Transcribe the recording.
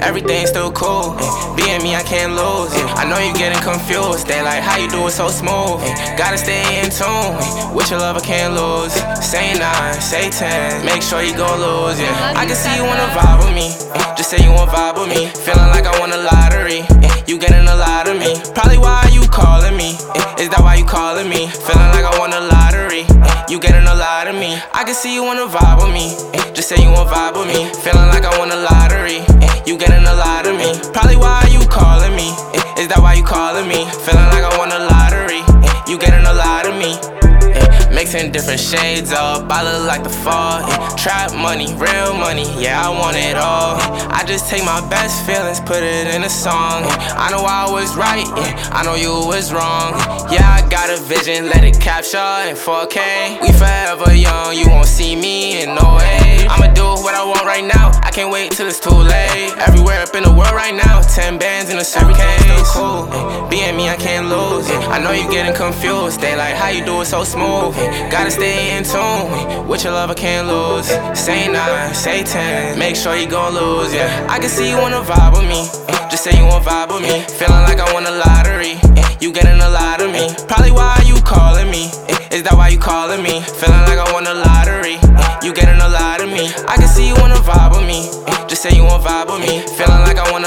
everything's still cool. Being me, I can't lose. I know you getting confused. They like how you do it so smooth. Gotta stay in tune. With your love, I can't lose. Say 9, say 10, make sure you gon' lose. I can see you wanna vibe with me. Just say you wanna vibe with me. Feeling like I won a lottery. You getting a lot of me. Probably why you calling me. Is that why you calling me? Feeling like I won a lottery. You getting a lot of me. I can see you wanna vibe with me. Just say you wanna vibe with me. Feeling like I won a lottery. You getting a lot of me. Probably why you calling me. Is that why you calling me? Feeling like I won a lottery. You getting a lot of me. Mixing different shades up, I look like the fall. Trap money, real money, yeah, I want it all. I just take my best feelings, put it in a song. I know I was right, I know you was wrong. Yeah, I got a vision, let it capture in 4K. We forever young, you won't see me in no way. I'ma do what I want right now, I can't wait till it's too late. Everywhere up in the world right now, 10 bands in a suitcase. Still cool, being me, I can't lose. I know you getting confused, they like how you do it so smooth. Gotta stay in tune. With your love, I can't lose. Say 9, say 10, make sure you gon' lose. I can see you wanna vibe with me. Just say you wanna vibe with me. Feeling like I won a lottery. You getting a lot of me. Probably why you calling me. Is that why you calling me? Feeling like I won a lottery. You getting a lot of me. I can see you wanna vibe with me. Just say you wanna vibe with me. Feeling like I won